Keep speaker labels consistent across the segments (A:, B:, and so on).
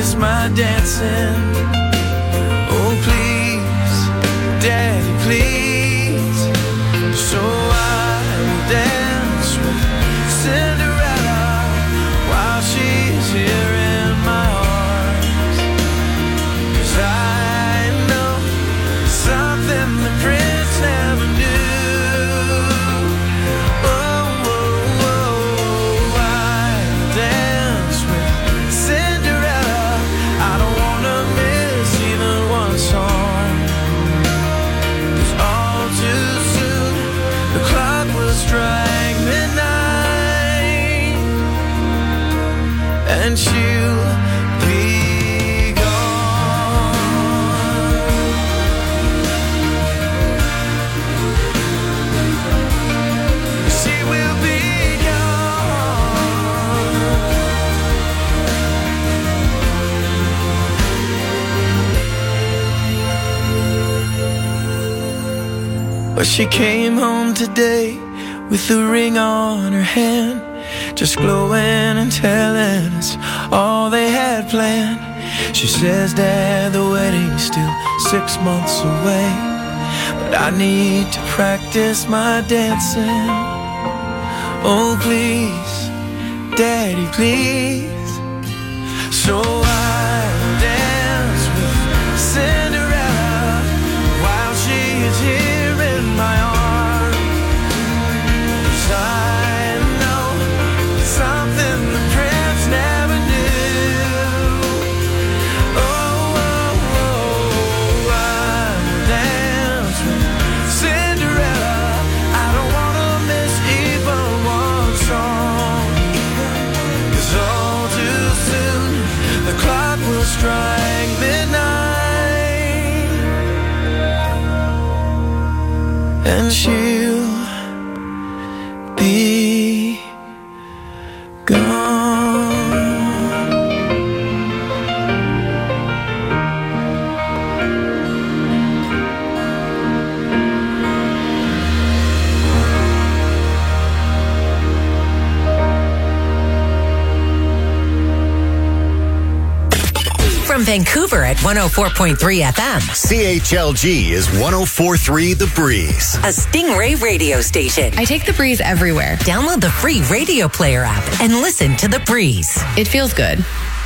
A: practice my dancing. Oh please, Daddy, please. So I will dance with Cinderella while she's here in my arms. 'Cause I know something the prince never knew. Oh, oh, oh, I'll dance with Cinderella. I don't wanna miss even one song. 'Cause all too soon the clock will strike midnight and she'll be gone. She will be gone. But she came home today with the ring on her hand, just glowing and telling us all they had planned. She says, Dad, the wedding's still 6 months away, but I need to practice my dancing. Oh please, Daddy, please. So I'll dance with Cinderella while she is here in my arms. 'Cause I know something the prince never knew. Oh, oh, oh, I'll dance with Cinderella. I don't wanna miss even one song. 'Cause all too soon the clock will strike midnight and she'll be gone.
B: From Vancouver at 104.3 FM.
C: CHLG is 104.3 The Breeze.
B: A Stingray radio station.
D: I take The Breeze everywhere.
B: Download the free Radio Player app and listen to The Breeze.
D: It feels good.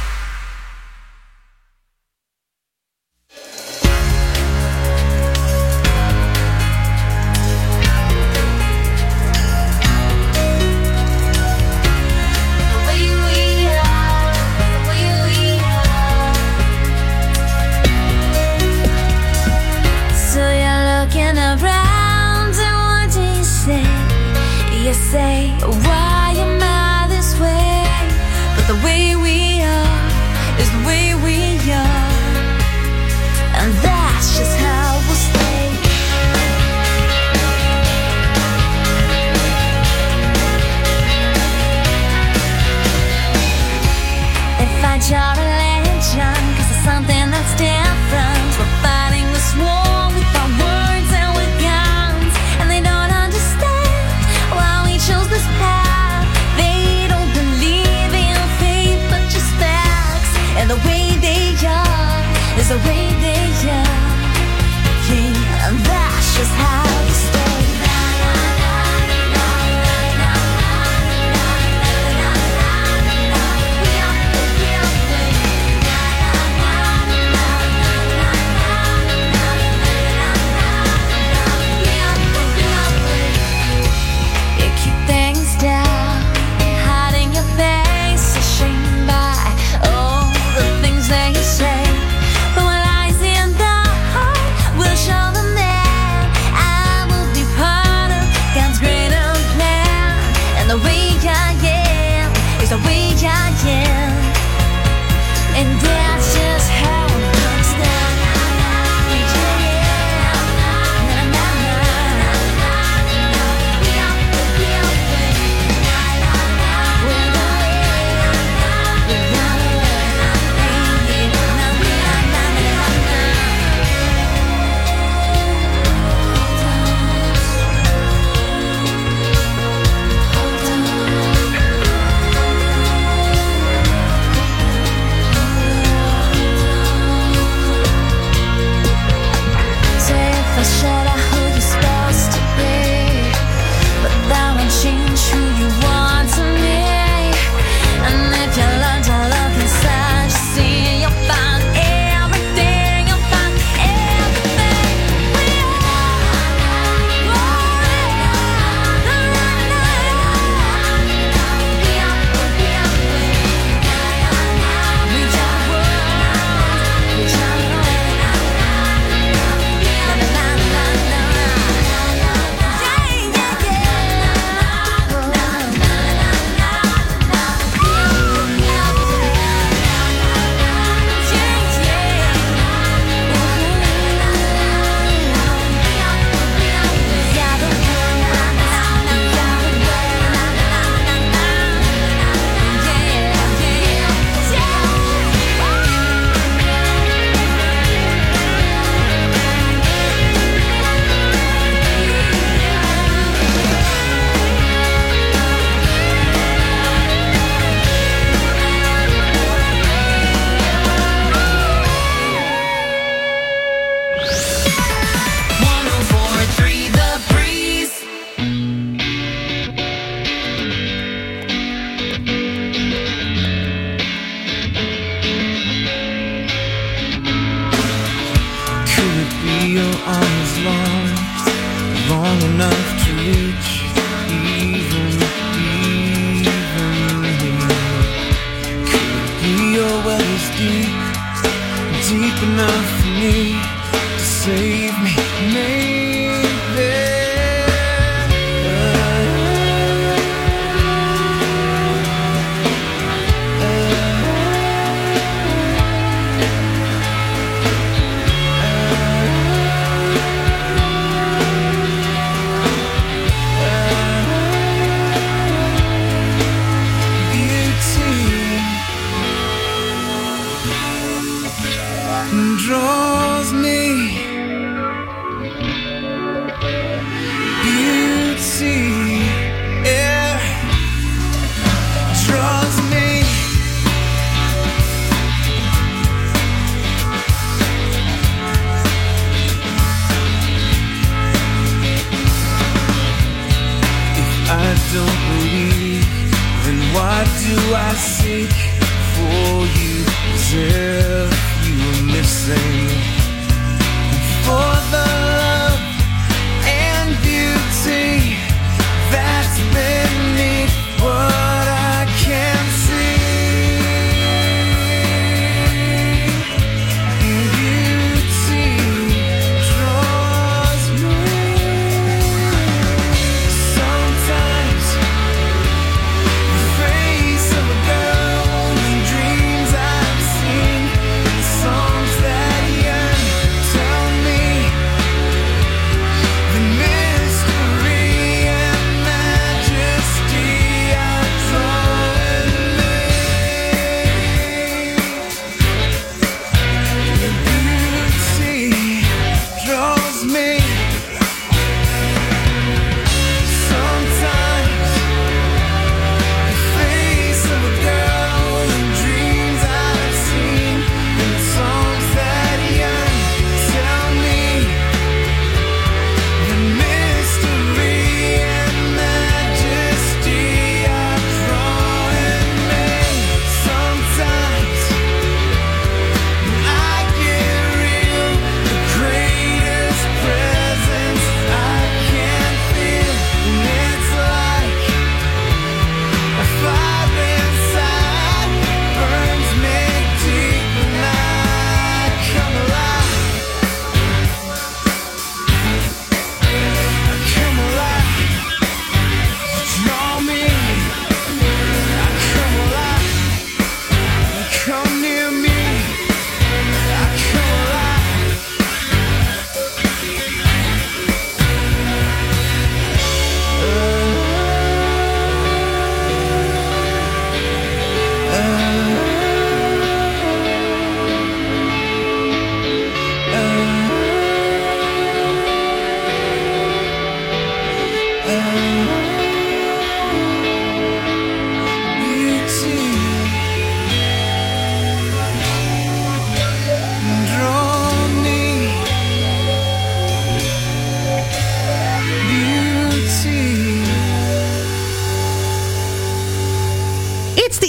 E: So you're looking around and what do you say? You say, why am I this way? But the way we are is the way we are, and that's just how we'll stay. They find your religion 'cause it's something that's different. We're fighting this war with our words and with guns, and they don't understand why we chose this path. They don't believe in faith but just facts, and the way they are is the way they are. should I who you're supposed to be? But that won't change who you want to me. And if you learn to look inside, you see you'll find everything. You'll find everything we are.
A: Long enough to reach even here. Could it be your well is deep enough for me to save me? Maybe. Draws me, beauty, yeah, draws me. If I don't believe, then why do I seek for you as if missing for the love and beauty that's beneath what I can see. Beauty draws me. Sometimes the face of a girl in dreams I've seen. Songs that yearn tell me the mystery and majesty are drawing me. The beauty draws me. Sometimes the face of a girl in dreams I've seen, and songs that yearn tell me the mystery and majesty are drawing me. Sometimes when I get real, the greatest present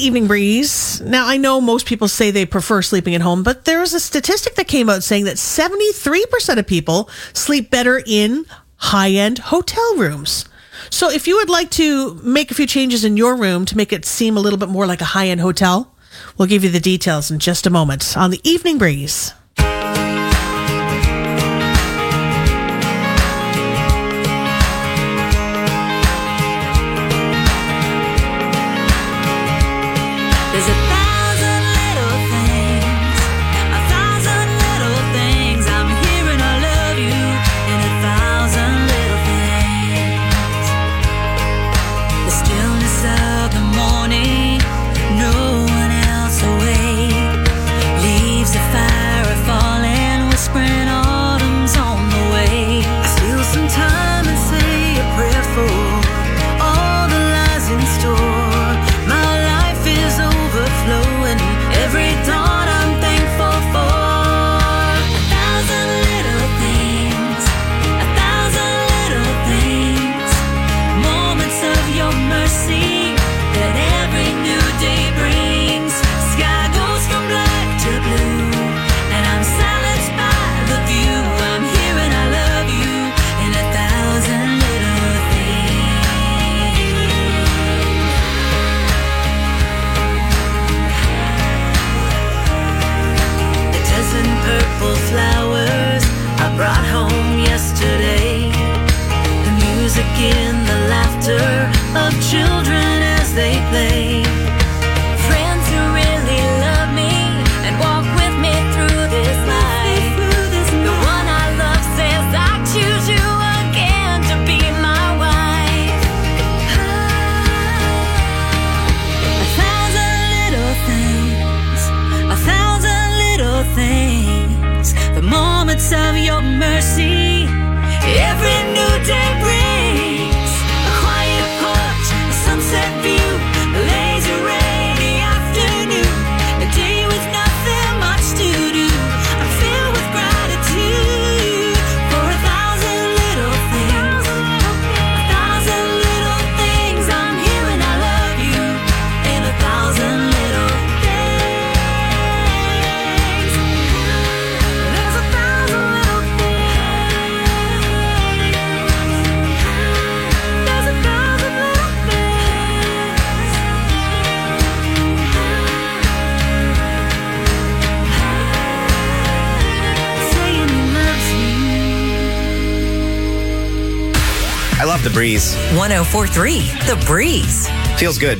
F: Evening Breeze. Now, I know most people say they prefer sleeping at home, but there was a statistic that came out saying that 73% of people sleep better in high-end hotel rooms. So if you would like to make a few changes in your room to make it seem a little bit more like a high-end hotel, we'll give you the details in just a moment on the Evening Breeze.
E: There's a thousand little things, a thousand little things. I'm here and I love you in a thousand little things. The stillness of the morning, no one else awake. Leaves of fire are falling, whispering autumn's on the way. I steal some time and say a prayer for all the lies in store. Overflowing every dawn I'm thankful for. A thousand little things, a thousand little things, moments of your mercy that every new day brings. Sky goes from black to blue, and I'm silenced by the view. I'm here and I love you in a thousand little things. Purple flowers I brought home yesterday. The music in the laughter of children as they play. Friends who really love me and walk with me through this life. The one I love says I choose you again to be my wife. A thousand little things, a thousand little things, the moments of your mercy every new day brings. A quiet porch, a sunset view, a lazy rainy afternoon, a day with nothing much to do. I'm filled with gratitude for a thousand little things, a thousand little things. I'm here and I love you in a thousand little things. There's a thousand little things. There's a thousand little things. Saying he loves you.
G: I love the breeze.
B: 1043 The Breeze.
G: Feels good.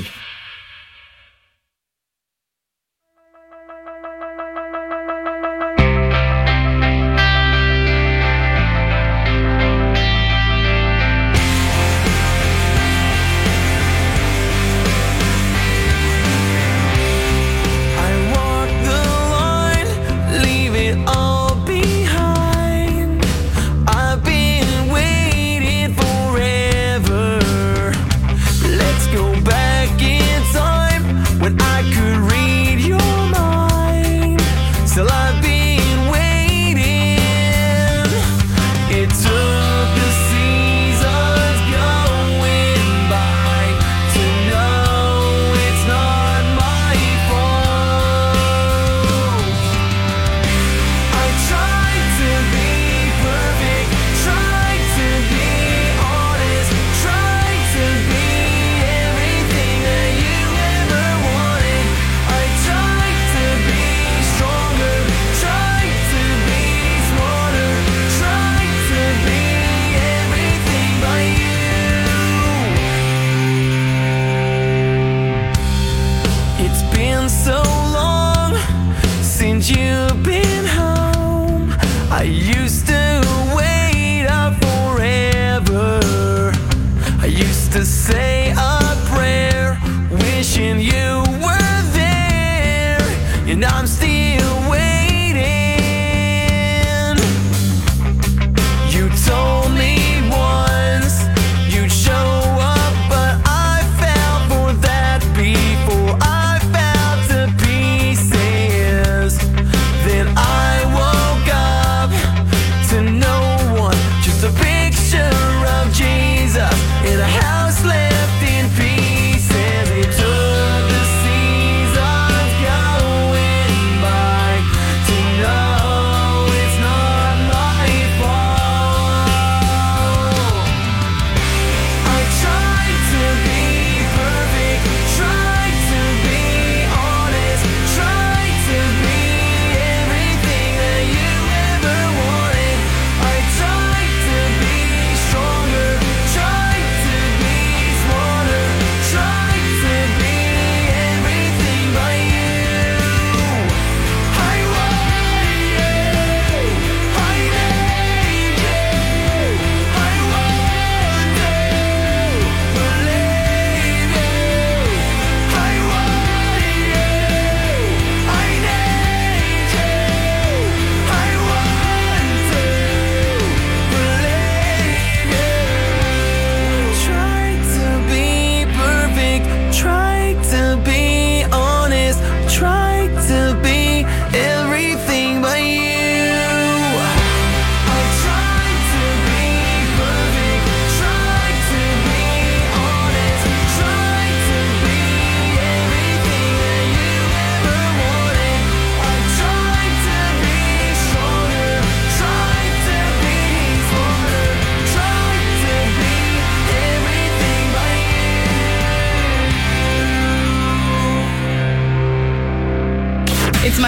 A: I walk the line, leave it all behind. I've been waiting forever. Let's go back in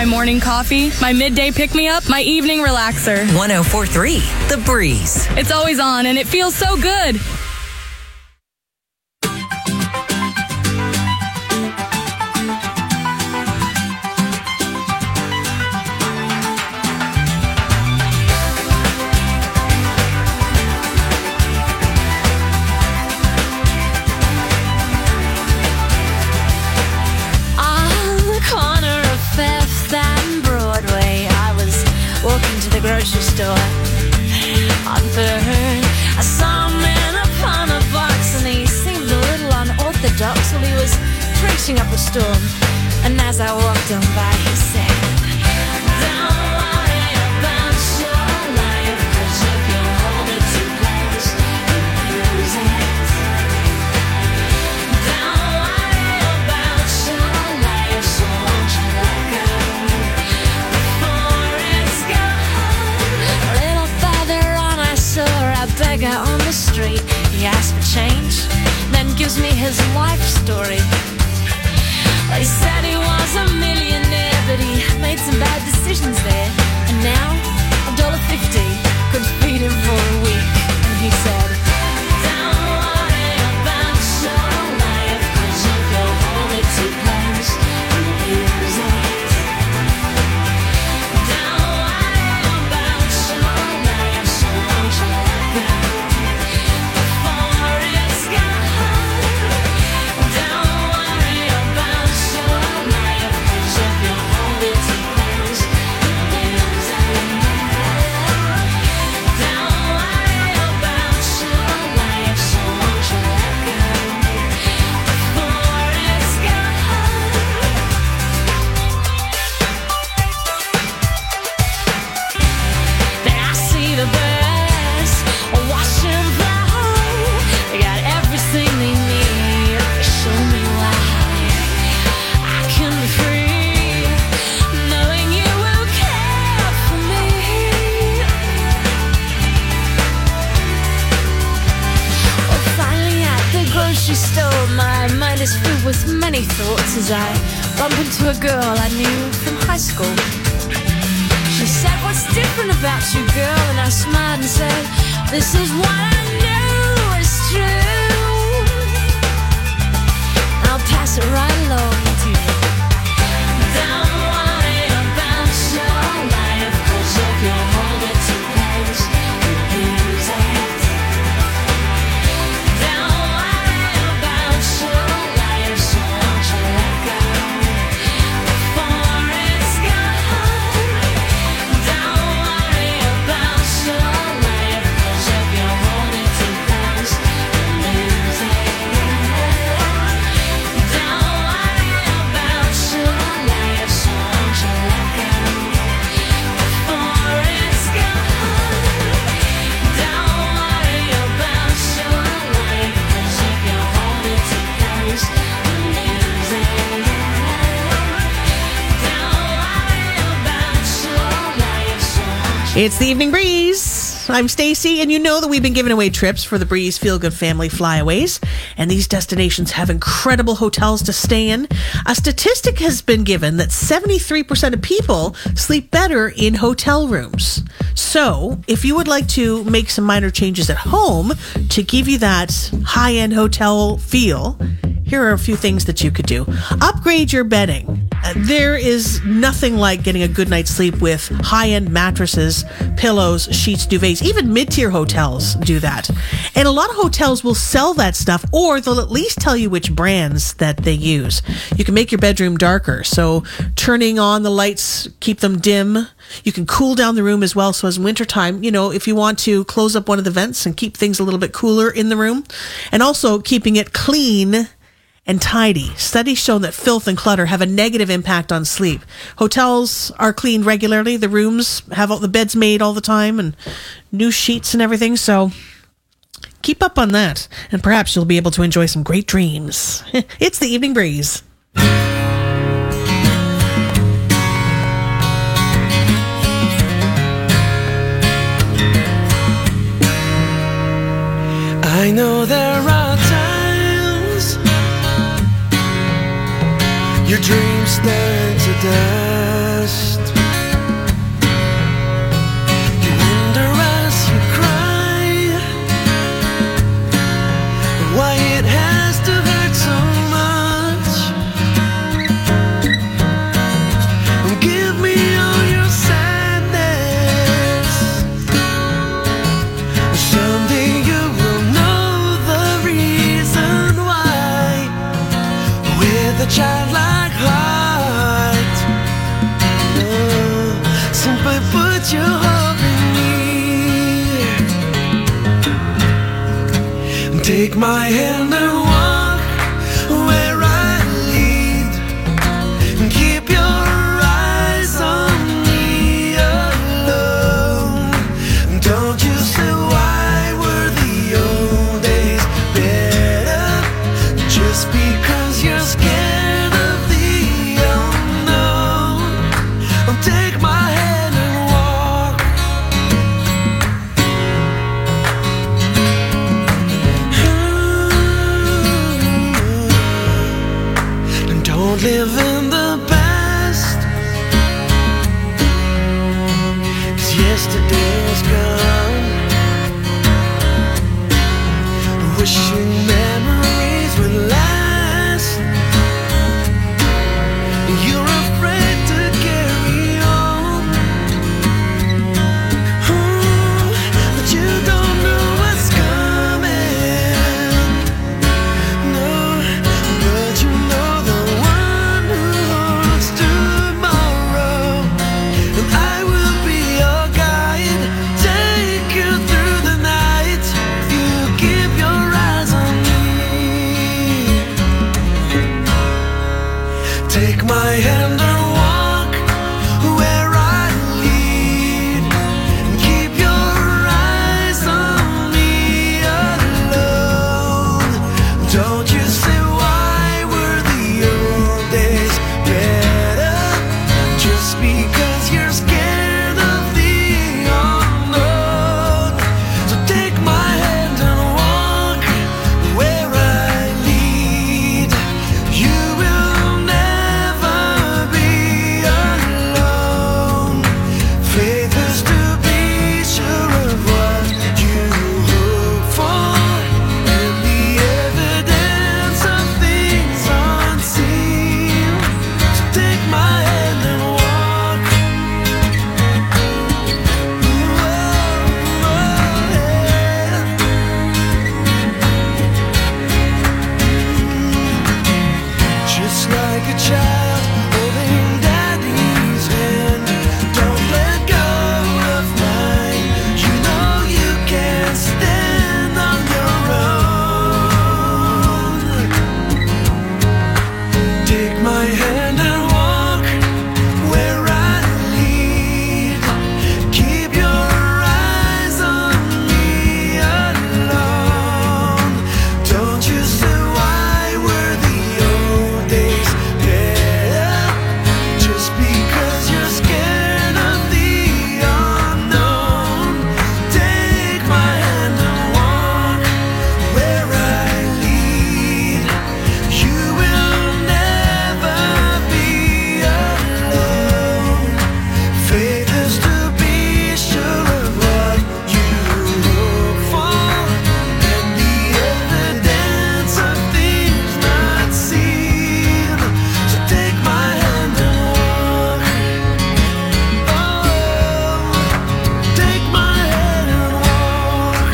G: morning coffee, my midday pick-me-up, my evening relaxer.
B: 104.3 The Breeze.
G: It's always on, and it feels so good.
E: Grocery store on Third. I saw a man upon a box and he seemed a little unorthodox. Well, he was preaching up a storm, and as I walked on by, he said, "Don't worry about your life, 'cause if you hold it too close, you lose it. Don't worry about your life, so won't you let go before it's gone." A beggar on the street, he asked for change, then gives me his life story. Well, he said he was a millionaire, but he made some bad decisions there, and now $1.50 could feed him for a week. And he said, "Don't worry about your life, 'cause if you hold it too close, you lose it. Don't worry about your life, so won't you let go before it's gone. Don't worry about your life, 'cause if you hold it too close, you lose it. Don't worry about your life, so won't you let go before it's gone." Then I see the birds washing by. They got everything they need. Show me why I can be free, knowing you will care for me. Well, finally at the grocery store, my mind is filled with many thoughts as I bump into a girl I knew from high school. She said, "What's different about you, girl?" And I smiled and said, "This is what I know is true." I'll pass it right along to you. Don't worry about your life, 'cause if you hold it too close, you lose it. Don't worry about your life, so won't you let go before it's gone. Don't worry about your life, 'cause if you hold it too close, you lose it. Don't worry about your life, so won't you let go before it's gone. Don't worry about your life, 'cause if you hold it too close, you lose it. Don't worry about your life, so won't you.
F: It's the Evening Breeze. I'm Stacy, and you know that we've been giving away trips for the Breeze Feel Good Family Flyaways, and these destinations have incredible hotels to stay in. A statistic has been given that 73% of people sleep better in hotel rooms. So, if you would like to make some minor changes at home to give you that high-end hotel feel, here are a few things that you could do. Upgrade your bedding. There is nothing like getting a good night's sleep with high-end mattresses, pillows, sheets, duvets. Even mid-tier hotels do that. And a lot of hotels will sell that stuff, or they'll at least tell you which brands that they use. You can make your bedroom darker. So turning on the lights, keep them dim. You can cool down the room as well. So as wintertime, you know, if you want to close up one of the vents and keep things a little bit cooler in the room. And also keeping it clean and tidy. Studies show that filth and clutter have a negative impact on sleep. Hotels are cleaned regularly. The rooms have all the beds made all the time and new sheets and everything. So keep up on that, and perhaps you'll be able to enjoy some great dreams. It's the Evening Breeze.
A: I know there are times your dreams turn to dust. Take my hand and walk where I lead, and keep your eyes on me alone. Don't you see why were the old days better? Just because you're scared of the unknown. Take my hand and walk. And don't live in the past, 'cause yesterday's gone. Wishing memories would last. You're afraid to carry on. But you don't know what's coming. No, but you know the one who holds tomorrow. And I will be your guide, take you through the night. You keep your eyes on me. Take my hand and walk where I lead, and keep your eyes on me alone. Don't you see why were the old days better? Just because you're scared of the unknown. So take my hand and walk where I lead. You will never be alone. Faith is to be sure of what you hope for, and the evidence of things unseen. So take my hand and walk. Just like a child holding daddy's hand. Don't let go of mine. You know you can stand on your own. Take my hand and walk where I lead. Keep your eyes on me alone. Don't you see why were the old days better? Just because you're scared of the unknown. Take my hand and walk where I lead. You will never be alone. Faith is to be sure of what you hope for, and the evidence of things not seen. So take my hand and walk. Oh, take my hand and walk.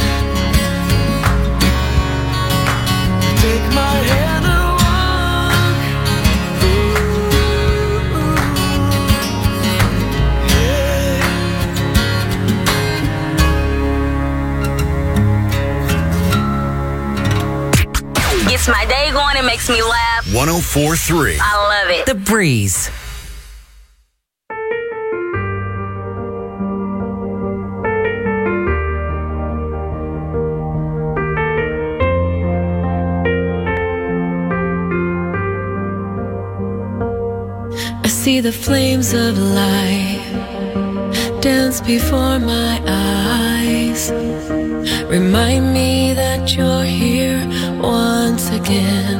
A: Take my hand and walk.
G: Gets my day going and makes me laugh.
C: 1043.
G: I love it.
B: The Breeze.
H: I see the flames of light dance before my eyes. Remind me that you're here once again.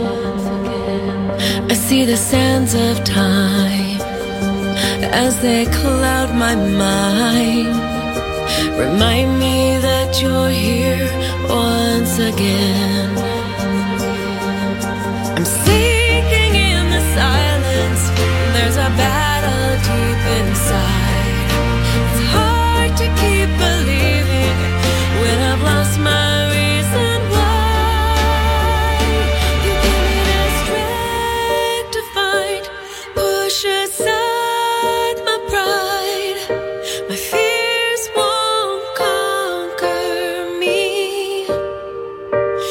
H: I see the sands of time as they cloud my mind. Remind me that you're here once again. I'm sinking in the silence. There's a battle deep inside. It's hard to keep believing when I've lost my reason why. You give me the strength to fight, push aside my pride. My fears won't conquer me.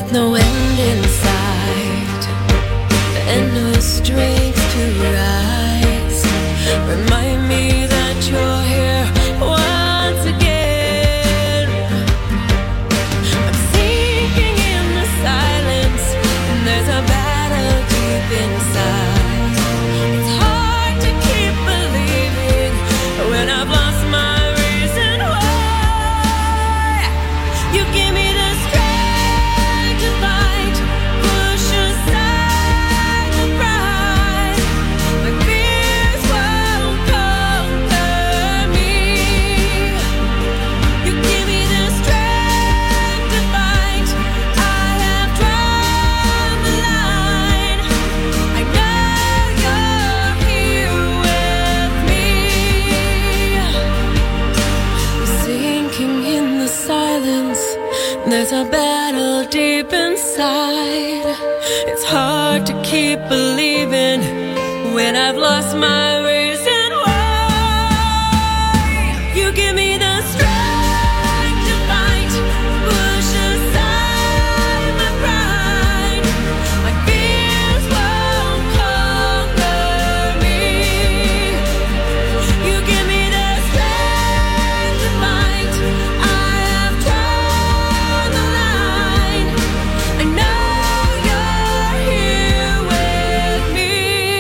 H: with no end in sight and no strength to rise. Remind me that you're here once again. I'm sinking in the silence, and there's a battle deep inside. It's hard to keep believing when I've lost my reason why. You give me the strength to fight, push aside the pride. My fears won't conquer me. You give me the strength to fight. I have drawn the line. I know you're here with me. I'm sinking in the silence. There's a battle deep inside. It's hard to keep believing when I've lost my reason why. You give me the strength to fight, push aside my pride. My fears won't conquer me. You give me the strength to fight. I have drawn the line. I know you're here with me.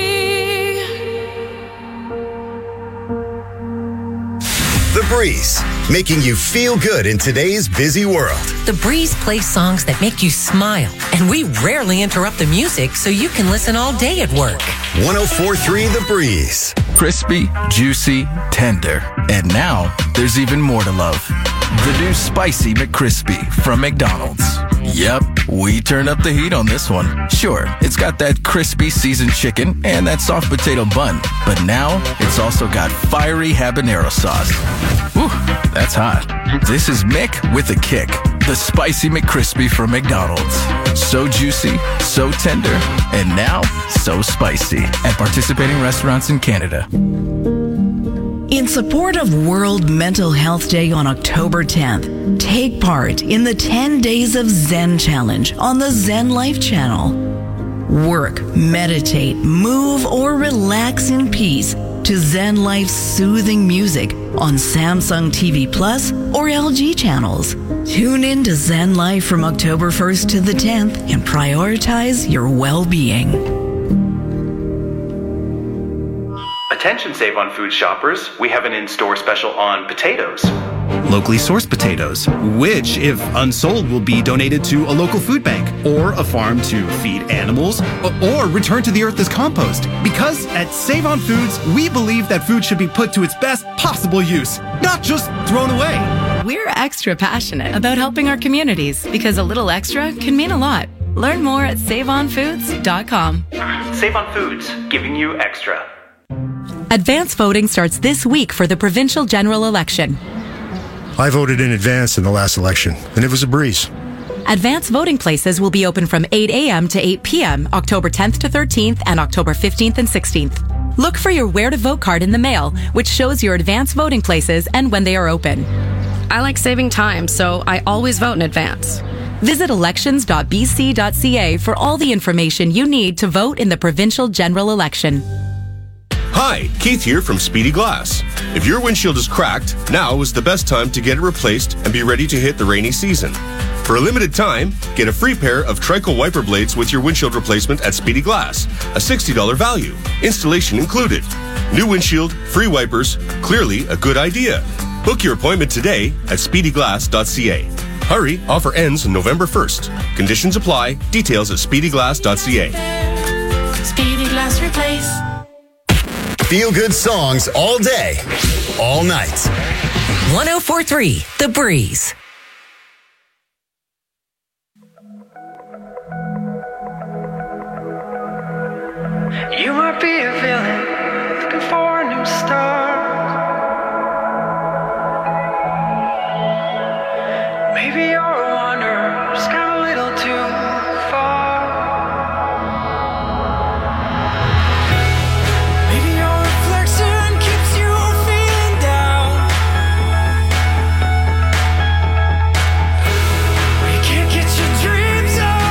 C: The Breeze, making you feel good in today's busy world.
B: The Breeze plays songs that make you smile, and we rarely interrupt the music so you can listen all day at work.
C: 104.3 The Breeze.
I: Crispy, juicy, tender. And now, there's even more to love. The new Spicy McCrispy from McDonald's. Yep, we turned up the heat on this one. Sure, it's got that crispy seasoned chicken and that soft potato bun. But now, it's also got fiery habanero sauce. Whew, that's hot. This is Mick with a kick. The Spicy McCrispy from McDonald's. So juicy, so tender, and now so spicy. At participating restaurants in Canada.
J: In support of World Mental Health Day on October 10th, take part in the 10 Days of Zen Challenge on the Zen Life channel. Work, meditate, move, or relax in peace to Zen Life's soothing music on Samsung TV Plus or LG channels. Tune in to Zen Life from October 1st to the 10th and prioritize your well-being.
K: Attention Save on Food shoppers, we have an in-store special on potatoes.
L: Locally sourced potatoes, which, if unsold, will be donated to a local food bank or a farm to feed animals or return to the earth as compost. Because at Save on Foods, we believe that food should be put to its best possible use, not just thrown away.
M: We're extra passionate about helping our communities because a little extra can mean a lot. Learn more at saveonfoods.com.
K: Save on Foods, giving you extra.
G: Advance voting starts this week for the provincial general election.
N: I voted in advance in the last election, and it was a breeze.
G: Advance voting places will be open from 8 a.m. to 8 p.m. October 10th to 13th and October 15th and 16th. Look for your Where to Vote card in the mail, which shows your advance voting places and when they are open.
O: I like saving time, so I always vote in advance.
G: Visit elections.bc.ca for all the information you need to vote in the provincial general election.
P: Hi, Keith here from Speedy Glass. If your windshield is cracked, now is the best time to get it replaced and be ready to hit the rainy season. For a limited time, get a free pair of Trico wiper blades with your windshield replacement at Speedy Glass, a $60 value, installation included. New windshield, free wipers, clearly a good idea. Book your appointment today at speedyglass.ca. Hurry, offer ends November 1st. Conditions apply, details at speedyglass.ca.
H: Speedy Glass Replace.
C: Feel good songs all day, all night.
B: 104.3 The Breeze.
A: You might be a villain looking for a new start. Maybe you're a wanderer, just got a little too far. Maybe your reflection keeps you feeling down. You can't get your dreams up.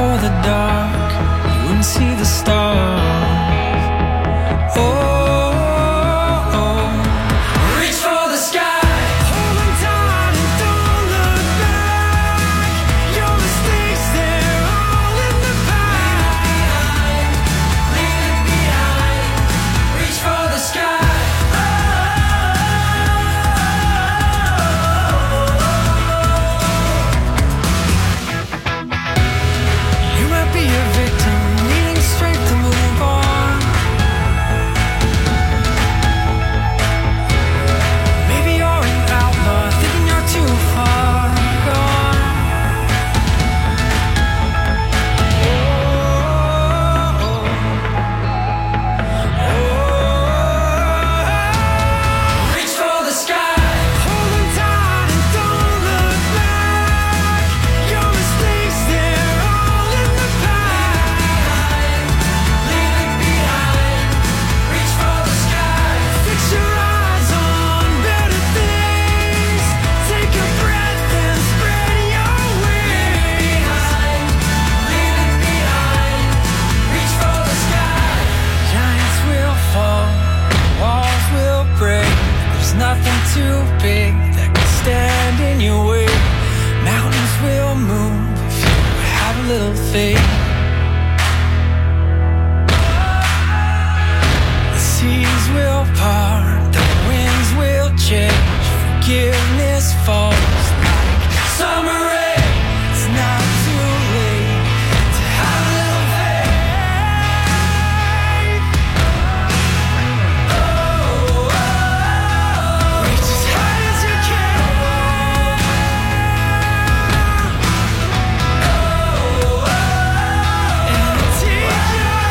A: for the dark, you wouldn't see the stars. Reach for the sky, hold on tight and don't look back. Your mistakes, they're all in the past. Leave it behind, reach for the sky. You might be a victim, needing strength to move on. Maybe you're an outlaw, thinking you're too far gone. Reach for the sky, hold on tight and don't look back. Your mistakes, they're all in the past. Leave it behind, reach for the sky. Fix your eyes on better things. Take a breath and spread your wings. Leave it behind, reach for the sky. Giants will fall, walls will break. There's nothing too big that can stand in your way. Mountains will move if you have a little faith. The seas will part, the winds will change. Forgiveness falls like summer rain. It's not too late to have a little faith. Reach as high as you can. And take your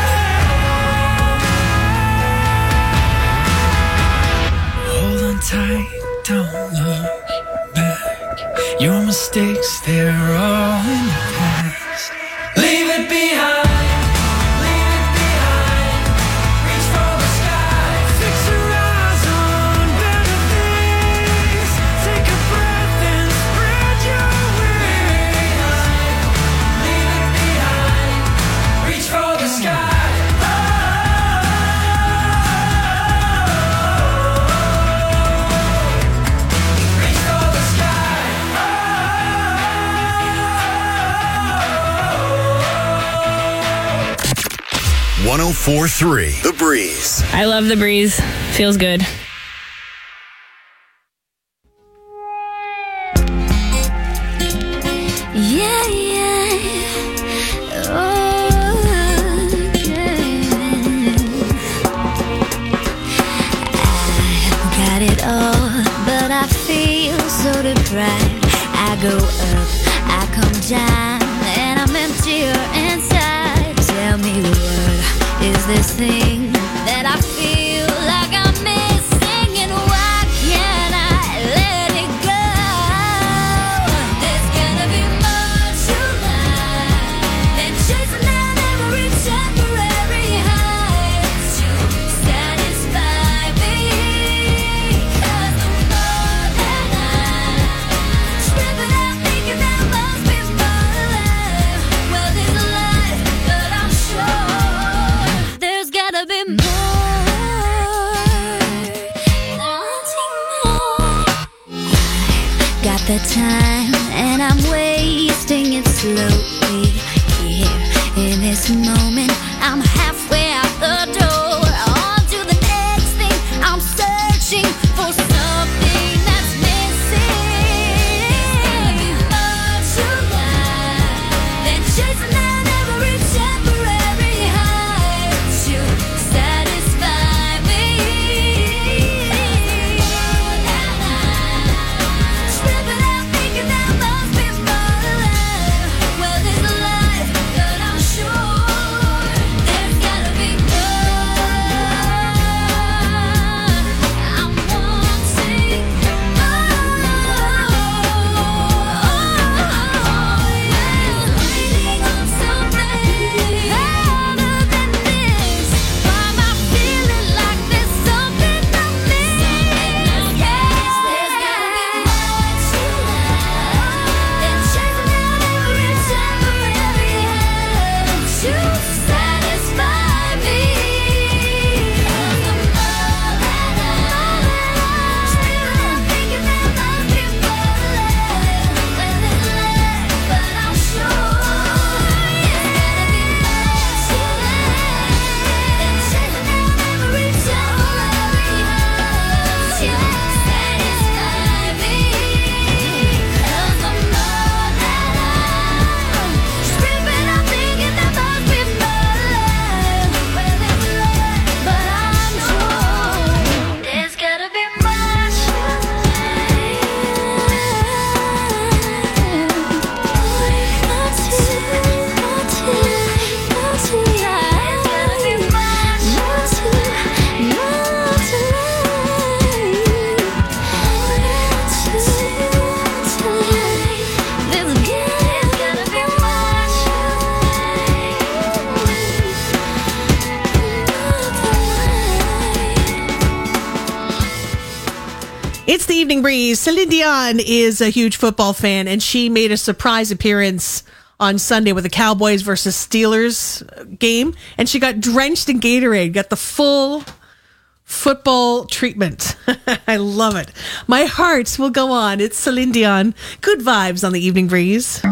A: hand. Hold on tight, don't look back. Your mistakes, they're all in the past. Leave it behind. Leave it behind. Reach for the sky. Fix your eyes on better things. Take a breath and spread your wings. Leave it behind. Reach for the sky. Reach for the sky.
C: 104.3 The Breeze.
Q: I love The Breeze. Feels good.
E: Yeah, yeah. Oh, yeah. I've got it all, but I feel so deprived. I go up, I come down, and I'm emptier inside. Tell me, what is this thing that I feel like I'm missing, and why can't I let it go? There's gonna be more to life than chasing down every temporary high to satisfy me. 'Cause the more that I strip it out, thinking there must be more life. Well, there's a lot, but I'm sure there's gotta be more. Got the time and I'm wasting it slowly. Here in this moment, I'm halfway out the door. On to the next thing. I'm searching for something that's missing. More to life than chasing down every temporary high to satisfy me. Strip it out, thinking there must be more life. Well,
F: Evening Breeze. Celine Dion is a huge football fan, and she made a surprise appearance on Sunday with the Cowboys versus Steelers game, and she got drenched in Gatorade, got the full football treatment. I love it. My heart will go on. It's Celine Dion. Good vibes on the Evening Breeze.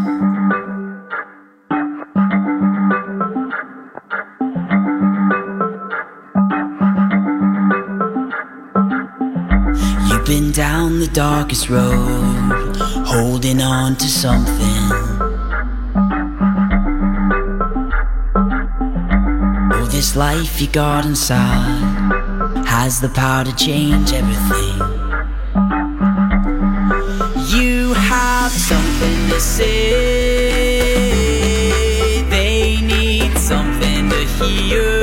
R: You've been down the darkest road, holding on to something. Oh, this life you got inside has the power to change everything. You have something to say, they need something to hear,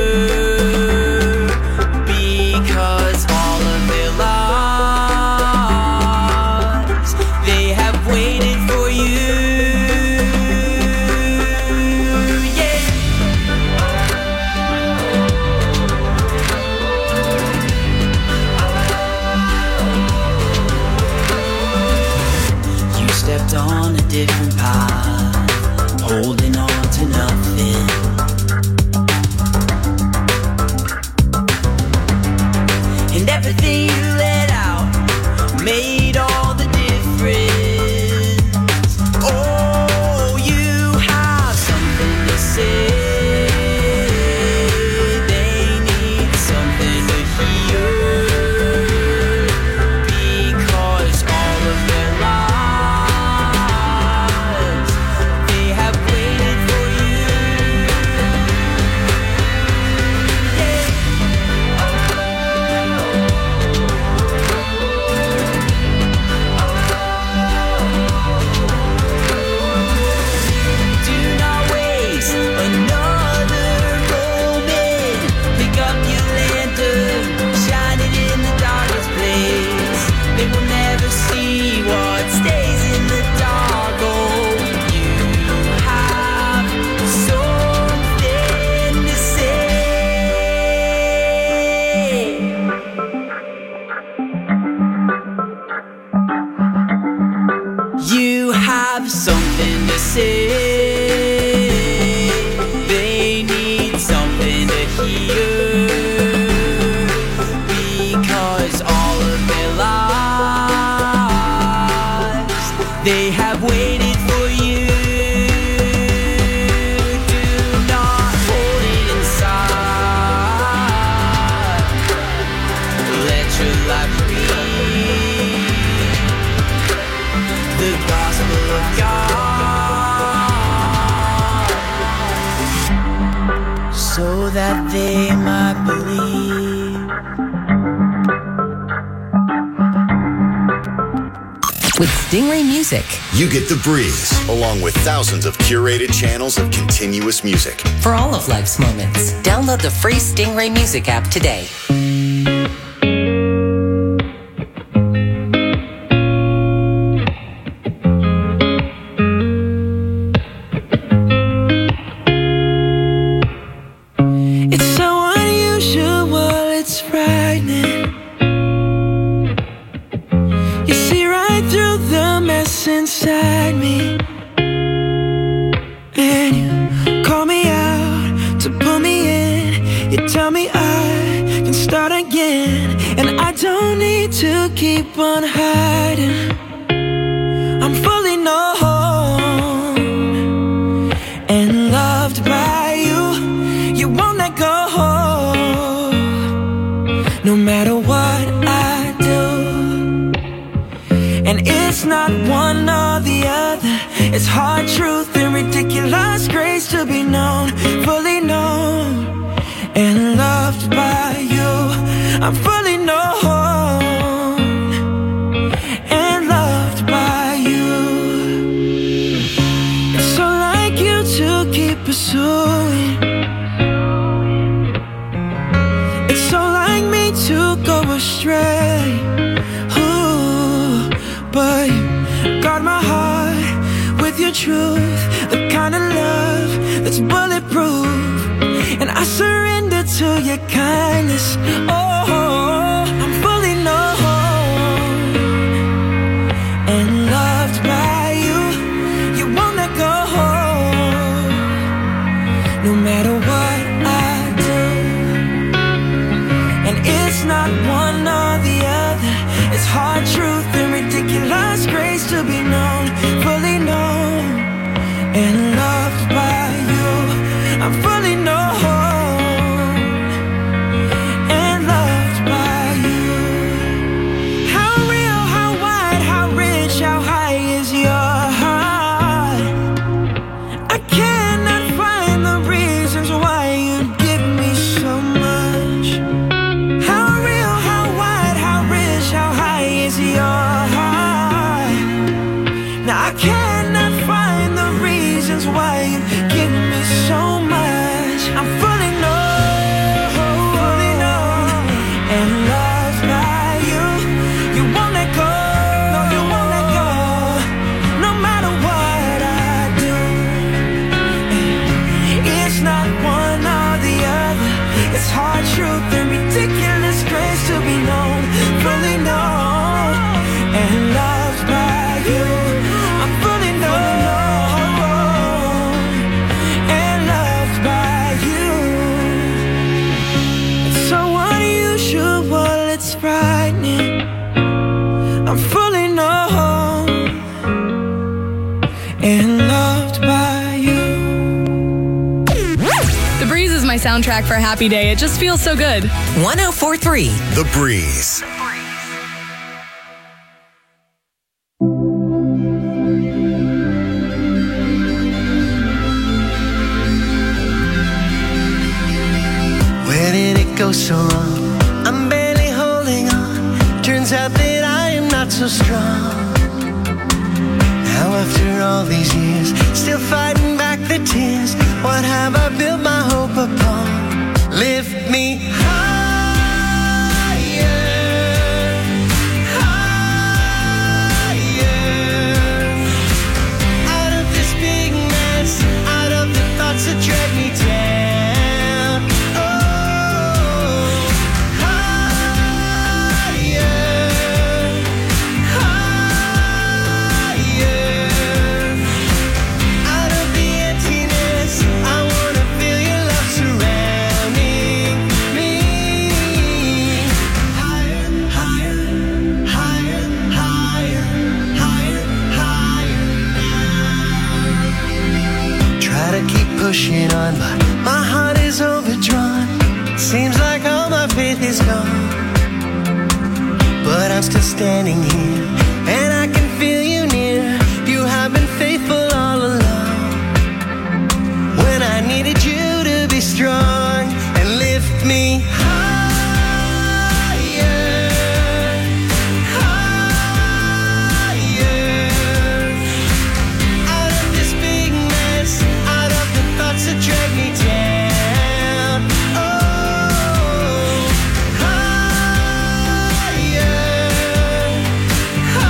R: because all of their lives they have waited for you. Stepped on a different path, holding on to nothing. And everything you let out made all the difference. Oh, you have something to say, they need something to hear, because all of their lives something to say, they need something to hear, because all of their lives they have waited for you. Do not hold it inside, let your life breathe the gospel of God, so that they might believe.
B: With Stingray Music,
C: You get the breeze, along with thousands of curated channels of continuous music.
B: for all of life's moments, download the free Stingray Music app today.
A: It's so unusual, it's frightening. You see right through the mess inside me, and you call me out to pull me in. You tell me I can start again, and I don't need to keep on hiding. I'm fully known and loved by you. You won't let go, no matter what I do. And it's not one or the other, it's hard truth and ridiculous grace to be known, fully known and loved by you. I'm fully known and loved by you. It's so like you to keep pursuing. It's so like me to go astray. Ooh, but you guard my heart with your truth, the kind of love that's bulletproof. And I surrender to your kindness. Oh, I'm fully known no matter what I do. And it's not one or the other, it's hard truth and ridiculous grace to be known, fully known, and loved by you. I'm fully known and loved by you. How real, how wide, how rich, how high is your heart? I cannot find the reasons why you give me so much. How real, how wide, how rich, how high is your heart? Now I cannot find the reasons why you give me so much. I'm fully known and loved by you. You won't let go, no, you won't let go, no matter what I do. It's not one or the other, it's hard truth and ridiculous grace to be known, fully known and loved by you. I'm fully known and loved by you. It's so unusual, it's frightening. I'm fully known and loved by you.
O: The Breeze is my soundtrack for a happy day. It just feels so good.
B: 1043
C: The Breeze.
A: Where did it go so wrong? I'm barely holding on. Turns out that I am not so strong. Now after all these years, still fighting back the tears. What have I built my hope upon? Lift me higher, higher. Out of this big mess, out of the thoughts that drag me down. Oh, higher, higher. Out of the emptiness, I wanna feel your love surrounding me. Higher, higher, higher, higher, higher, higher now. Try to keep pushing on, but my heart is overdrawn. Seems like all my faith is gone. But I'm still standing here, and I can feel you near. You have been faithful all along. When I needed you to be strong and lift me higher, higher. Out of this big mess, out of the thoughts that drag me down. Oh, higher, higher.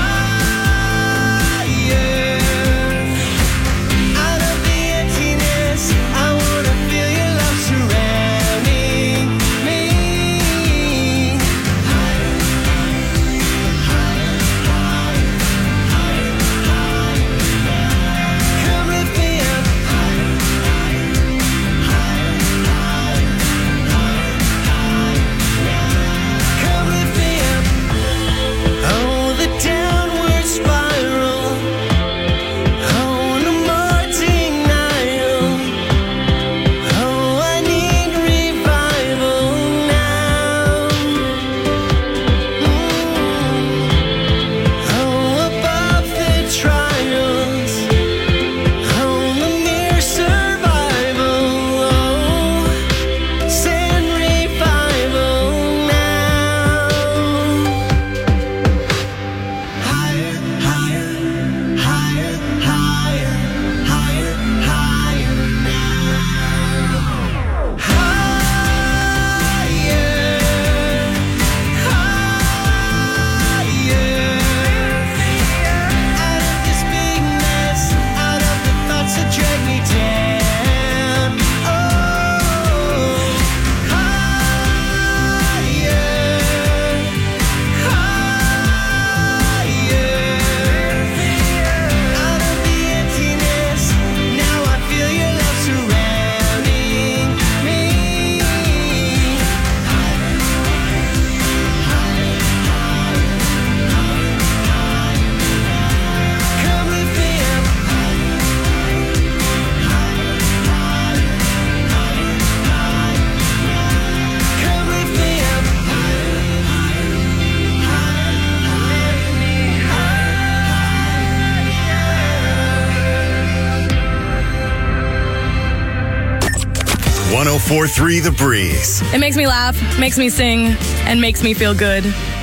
C: 104.3 The Breeze.
Q: It makes me laugh, makes me sing, and makes me feel good.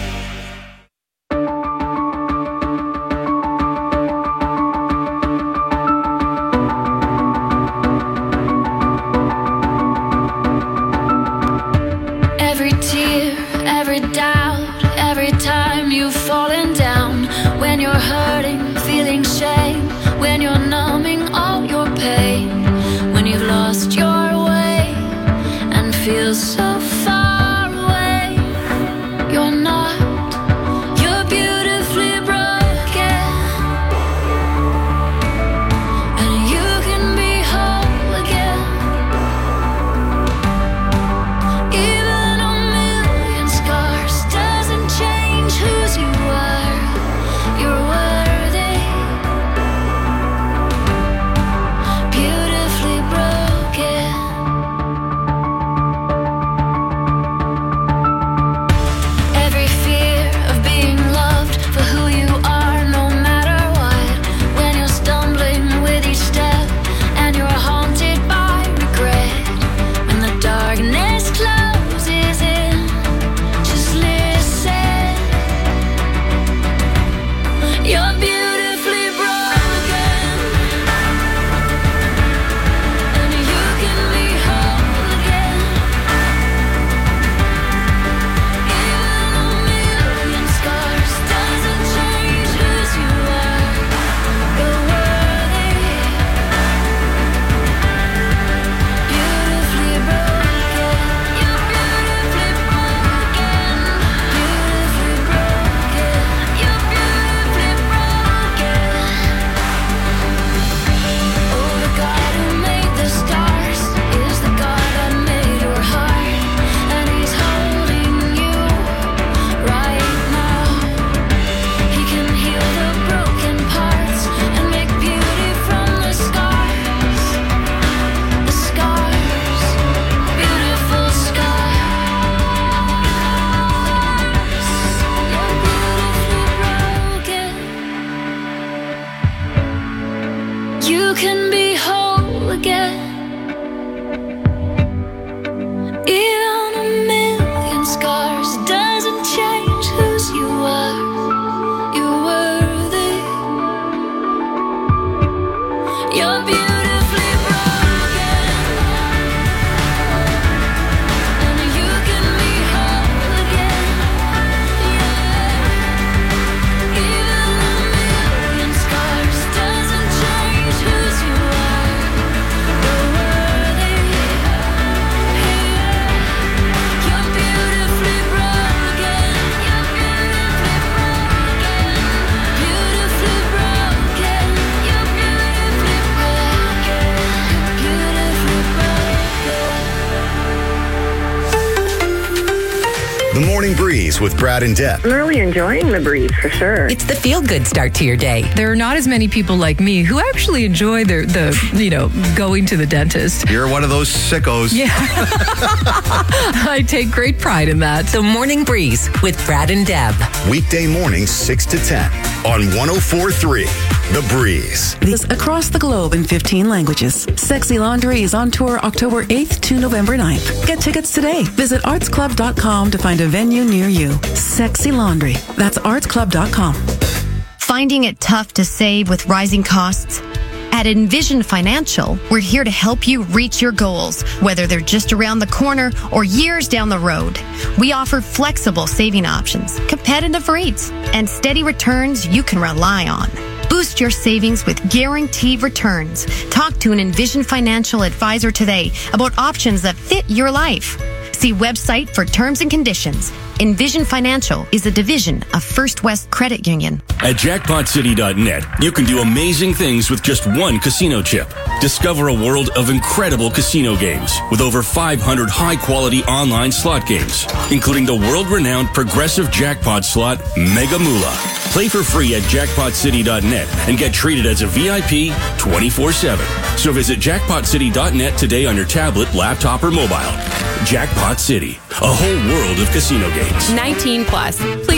E: Every tear, every doubt, every time you've fallen down, when you're hurting, feeling shame, when you're numbing all your pain, when you've lost your way and feel so far away, you're not, you're beautifully broken, and you can be whole again. Even a million scars doesn't change whose you are. You're worthy, beautifully broken. Every fear of being loved for who you are, no matter what. When you're stumbling with each step and you're haunted by regret, when the darkness closes in, just listen. You're beautifully broken, and you can be whole again. Even a million scars doesn't change whose you are. You're worthy, beautifully broken. You're beautifully broken, beautifully broken. You're beautifully broken. Oh, the God who made the stars is the God that made your heart, and He's holding you right now. He can heal the broken parts and make beauty from the scars, beautiful scars. You're beautifully broken. You can be whole again. Even a million scars doesn't change whose you are. You're worthy. You're beautifully broken, and you can be whole again. Yeah. Even a million scars doesn't change whose you are. You're worthy. You're beautifully broken. You're beautifully broken. Beautifully broken. You're beautifully broken. Beautifully broken.
C: The Morning Breeze with Brad and Deb.
S: I'm really enjoying the breeze for sure.
B: It's the feel-good start to your day.
T: There are not as many people like me who actually enjoy the going to the dentist.
U: You're one of those sickos.
T: Yeah. I take great pride in that.
B: The Morning Breeze with Brad and Deb.
C: Weekday mornings 6 to 10 on 104.3 The Breeze.
V: Across the globe in 15 languages. Sexy Laundry is on tour October 8th to November 9th. Get tickets today. Visit artsclub.com to find a venue near you. Sexy Laundry. That's artsclub.com.
W: Finding it tough to save with rising costs? At Envision Financial, we're here to help you reach your goals, whether they're just around the corner or years down the road. We offer flexible saving options, competitive rates, and steady returns you can rely on. Boost your savings with guaranteed returns. Talk to an Envision Financial advisor today about options that fit your life. See website for terms and conditions. Envision Financial is a division of First West Credit Union.
X: At jackpotcity.net, you can do amazing things with just one casino chip. Discover a world of incredible casino games with over 500 high-quality online slot games, including the world-renowned progressive jackpot slot Mega Moolah. Play for free at jackpotcity.net and get treated as a VIP 24/7. So visit jackpotcity.net today on your tablet, laptop, or mobile. Jackpot City, a whole world of casino games.
M: 19 plus. Please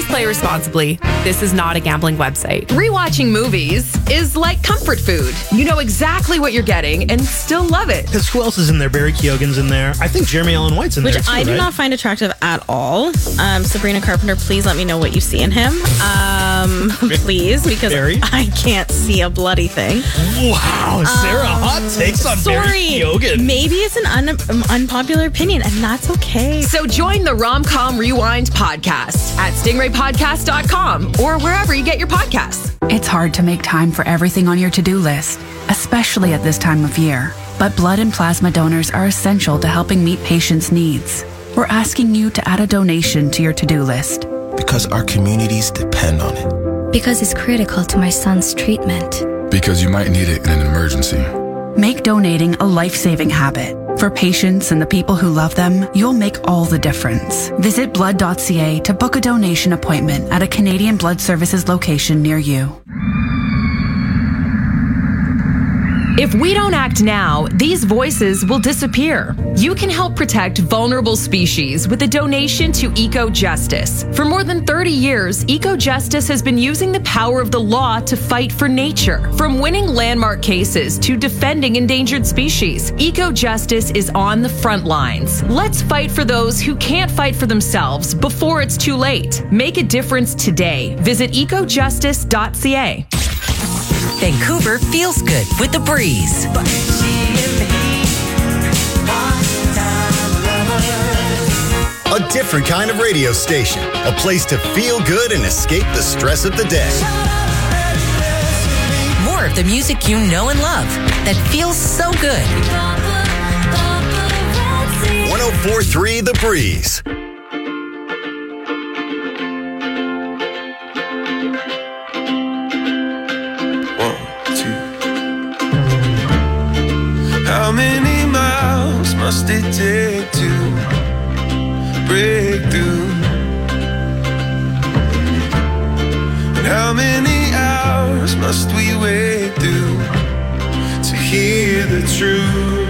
D: play responsibly. This is not a gambling website.
I: Rewatching movies is like comfort food. You know exactly what you're getting and still love it.
J: Because who else is in there? Barry Keoghan's in there. I think Jeremy Allen White's in there too,
Q: I do
J: right?
Q: not find attractive at all. Sabrina Carpenter, please let me know what you see in him. Please, because
J: Barry?
Q: I can't see a bloody thing.
J: Wow, Sarah, hot takes on Barry Keoghan.
Q: Maybe it's an unpopular opinion, and that's okay.
I: So join the Rom-Com Rewind podcast at stingraypodcast.com or wherever you get your podcasts.
U: It's hard to make time for everything on your to-do list, especially at this time of year. But blood and plasma donors are essential to helping meet patients' needs. We're asking you to add a donation to your to-do list.
Y: Because our communities depend on it.
W: Because it's critical to my son's treatment.
Z: Because you might need it in an emergency.
U: Make donating a life-saving habit. For patients and the people who love them, you'll make all the difference. Visit blood.ca to book a donation appointment at a Canadian Blood Services location near you.
I: If we don't act now, these voices will disappear. You can help protect vulnerable species with a donation to EcoJustice. For more than 30 years, EcoJustice has been using the power of the law to fight for nature. From winning landmark cases to defending endangered species, EcoJustice is on the front lines. Let's fight for those who can't fight for themselves before it's too late. Make a difference today. Visit ecojustice.ca.
B: Vancouver feels good with The Breeze.
C: A different kind of radio station. A place to feel good and escape the stress of the day.
B: More of the music you know and love that feels so good.
C: 104.3 The Breeze.
A: How many miles must it take to break through? And how many hours must we wait through to hear the truth?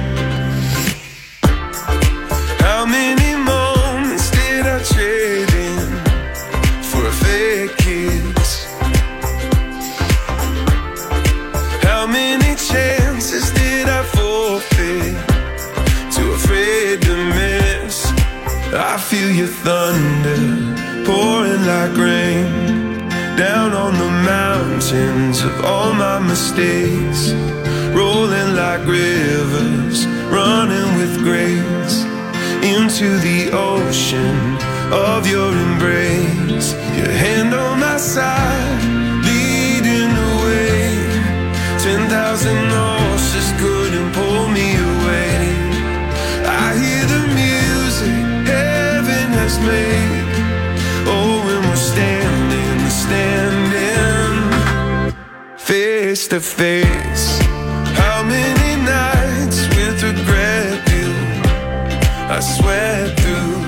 A: How many moments did I trade in for a fake kiss? How many chances did I forfeit? Too afraid to miss. I feel your thunder pouring like rain down on the mountains of all my mistakes, rolling like rivers, running with grace into the ocean of your embrace. Your hand on my side, leading the way. 10,000 horses couldn't pull me away. I hear the music heaven has made. Oh, when we're standing face to face. How many nights with regret do I sweat through?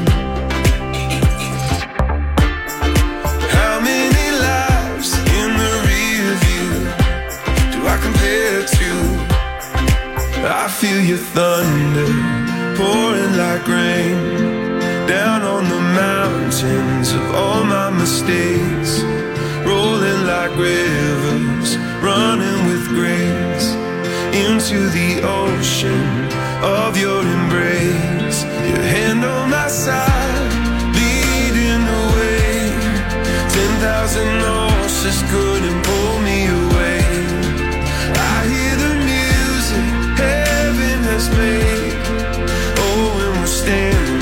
A: How many lives in the rear view do I compare to? I feel your thunder pouring like rain down on the mountains of all my mistakes, rolling like rivers, running with grace into the ocean of your embrace. Your hand on my side, leading the way. 10,000 horses couldn't pull me away. I hear the music heaven has made. Oh, when we're standing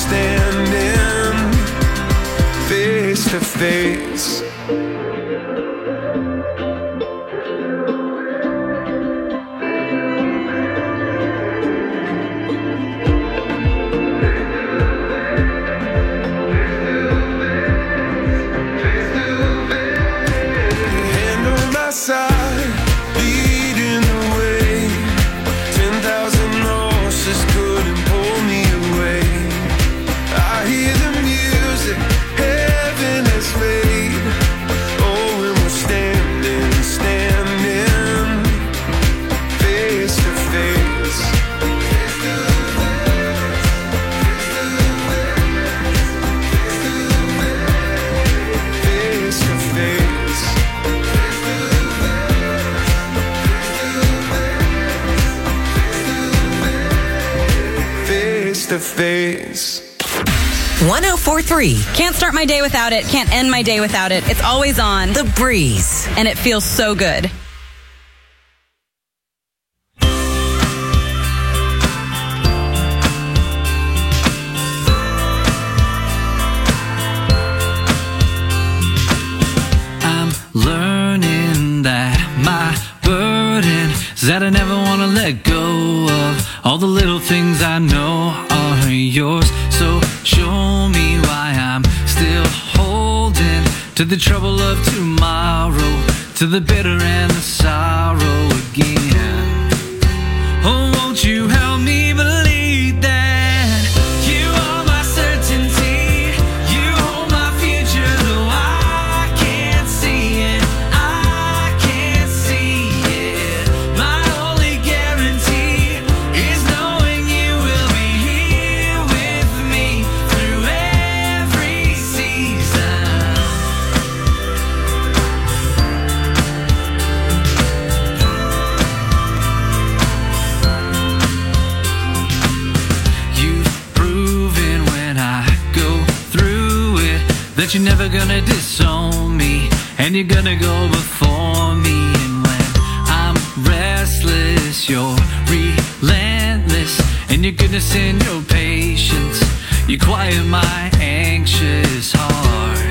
A: face to face. Side, leading the way. 10,000 horses couldn't pull me away. I hear the music heaven has made. to face.
B: 1043.
G: Can't start my day without it. Can't end my day without it. It's always on.
B: The Breeze.
G: And it feels so good.
H: I'm learning that my burden is that I never want to let go of all the little things I know are yours. So show me why I'm still holding to the trouble of tomorrow, to the bitter and the sorrow again. Oh, won't you help me believe that you are my certainty? You hold my future, though I can't see it. I can't see it. My only guarantee is knowing you will be here with me through every season. You've proven when I go through it that you're never gonna disown me, and you're gonna go before me. And when I'm restless, you're relentless, and your goodness and your patience, you quiet my anxious heart.